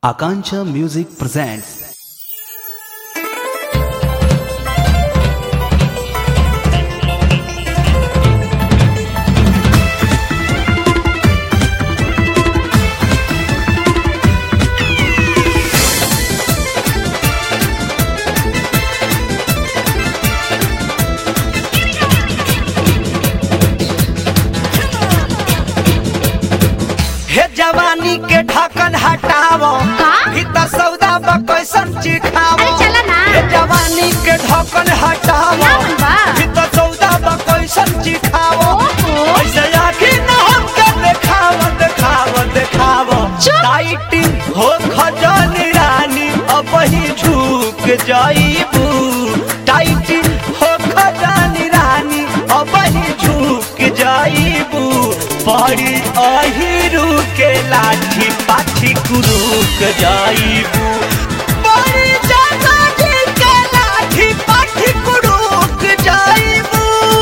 Akanksha Music presents जवानी के ढक्कन हटावो भीतर सौदा कैसन चिखावो जवानी के ढक्कन हटावो भीतर सौदा कैसन चिखावो ऐसे आखी न हमके देखावो देखावो देखावो टाइटी हो खजानी रानी अब ही झुक जाईबू टाइटी हो खजानी रानी अब ही झुक जाईबू पड़ी अहिरू के लाठी पाठी कुरुक जाईबू पड़ी जागी के लाठी पाठी कुरुक जाईबू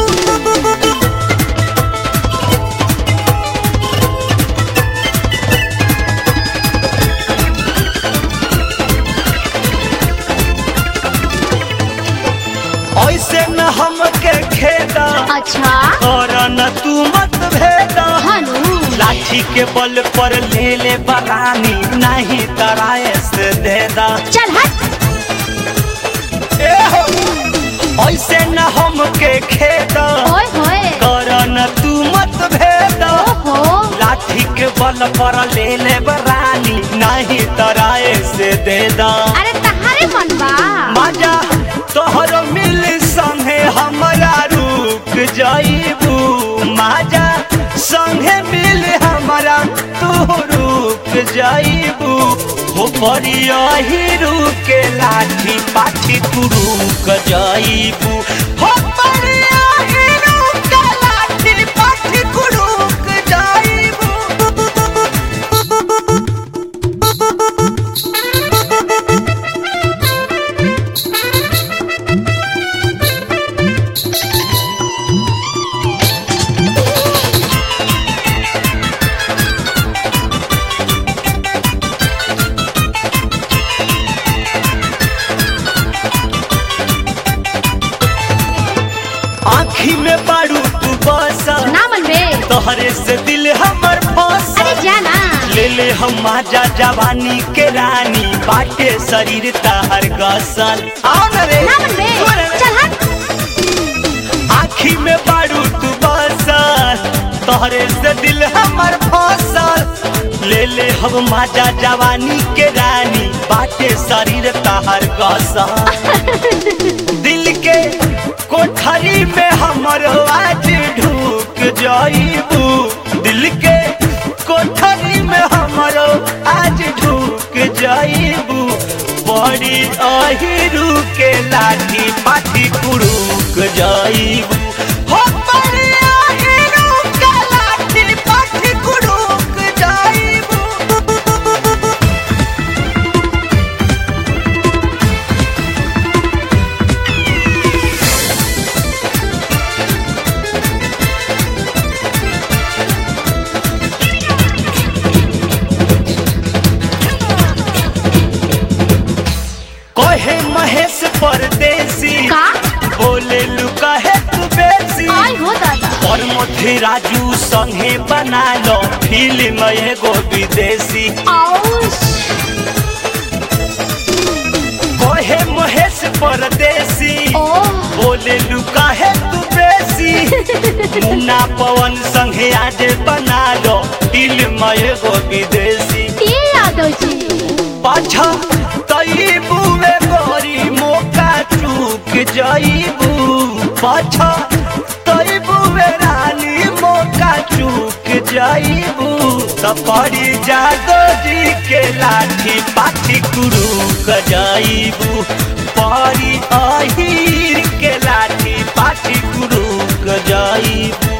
ऐसे न हमके खेदा अच्छा और न तू मत भेदा लाठी के बल पर ले ले बगानी नहीं तराए से देदा चल हट ऐसे न हमके खेदा ओए होए कर न तू मत भेदा लाठी के बल पर ले ले बगानी नहीं तराए से देदा अरे तहारे मन बा मजा तोहर मिल संगे हमरा रुक जाईबू मजा संगे मिल हमरा तू रुक जाईबू हो परिया हीरू के लाठी पाठी तू रुक जाईबू हो परिया हीरू के लाठी पाठी तू रुक जाईबू आँखी में बारू तू बसा ना मन बे तोहरे से दिल हमर फंसा अरे जाना ले ले हम माजा जवानी के रानी बाटे शरीर ताहर गसल आओ न रे ना मन बे चल हट आँखी में बारू तू बसल तोहरे से दिल हमर फंसल ले ले हम माजा जवानी के रानी बाटे शरीर ताहर गसल दिल के कोठरी में हमर आज ढूक जाईबू दिल के कोठरी में हमर आज ढूक जाईबू बड़ी अहिरू के लाठी पाठी कुरुक जाईबू हो बड़ी अहिरू के लाठी पाठी कुरुक जाईबू कहे महेश परदेसी का बोले लुका है तू बेसी आई हो दादा और मोथे राजू संगे बना लो फिल्म एगो विदेशी आउश कहे महेश परदेसी ओ बोले लुका है तू बेसी मुन्ना पवन संगे आज बना लो फिल्म एगो विदेशी ये यादव जी पाछा तईबू में गोरी मौका चूक जाईबू पाछा तईबू में रानी मौका चूक जाईबू सपरी जादो जी के लाठी पाठी कुरुक जाईबू परी अहीर के लाठी पाठी कुरुक जाईबू